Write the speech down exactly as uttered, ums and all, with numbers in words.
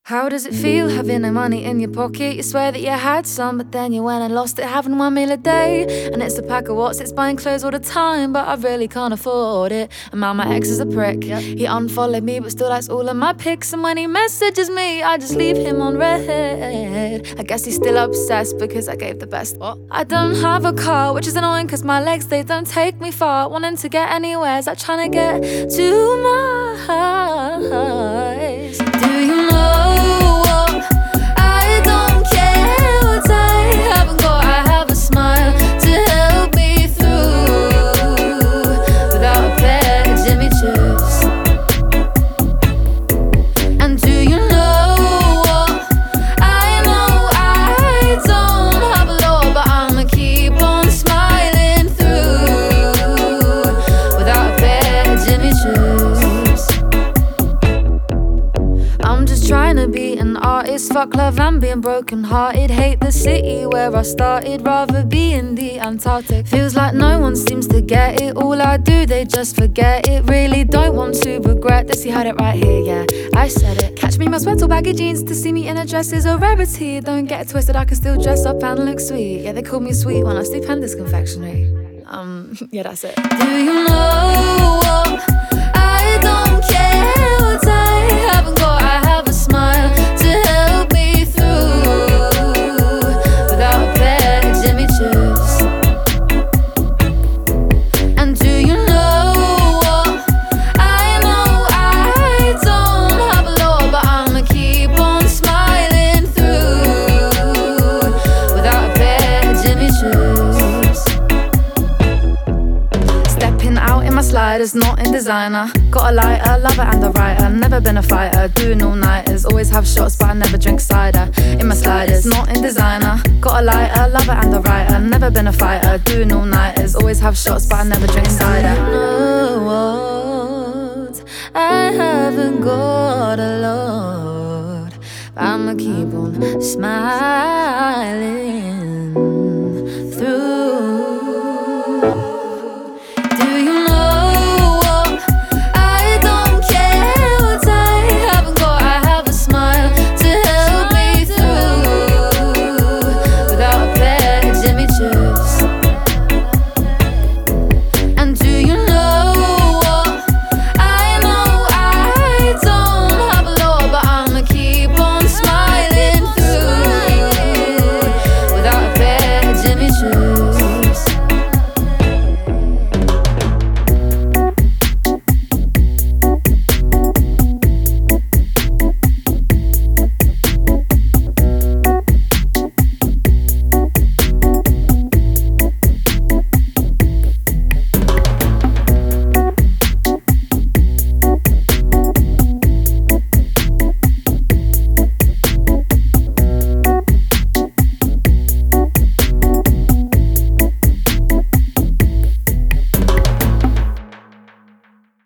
How does it feel having no money in your pocket? You swear that you had some, but then you went and lost it, having one meal a day. And it's a pack of watts, it's buying clothes all the time, but I really can't afford it. And now my ex is a prick. Yep. He unfollowed me, but still likes all of my pics. And when he messages me, I just leave him on red. I guess he's still obsessed because I gave the best. What? I don't have a car, which is annoying cause my legs, they don't take me far. Wanting to get anywhere is like trying to get to Mars. Do you know? Trying to be an artist, fuck love and being broken hearted. Hate the city where I started, rather be in the Antarctic. Feels like no one seems to get it. All I do, they just forget it. Really don't want to regret this. You heard it right here, yeah, I said it. Catch me in my sweats or baggy jeans. To see me in a dress is a rarity. Don't get it twisted, I can still dress up and look sweet. Yeah, they call me sweet when I stupendous confectionery. Um, yeah, that's it. Do you know what? I don't care what I haven't got. I have a smile to help me through. Without a pair of Jimmy Choos. And do you know what? I know I don't have a lot, but I'ma keep on smiling through. Without a pair of Jimmy Choos. Stepping out in my sliders, not in designer. Got a lighter, lover and a writer. Never been a fighter, doing all-nighters. Always have shots, but I never drink cider. In my sliders, not in designer. Got a lighter, lover and a writer. Never been a fighter, doing all-nighters. Always have shots, but I never drink cider. No, what? I haven't got a lot, but I'ma keep on smiling.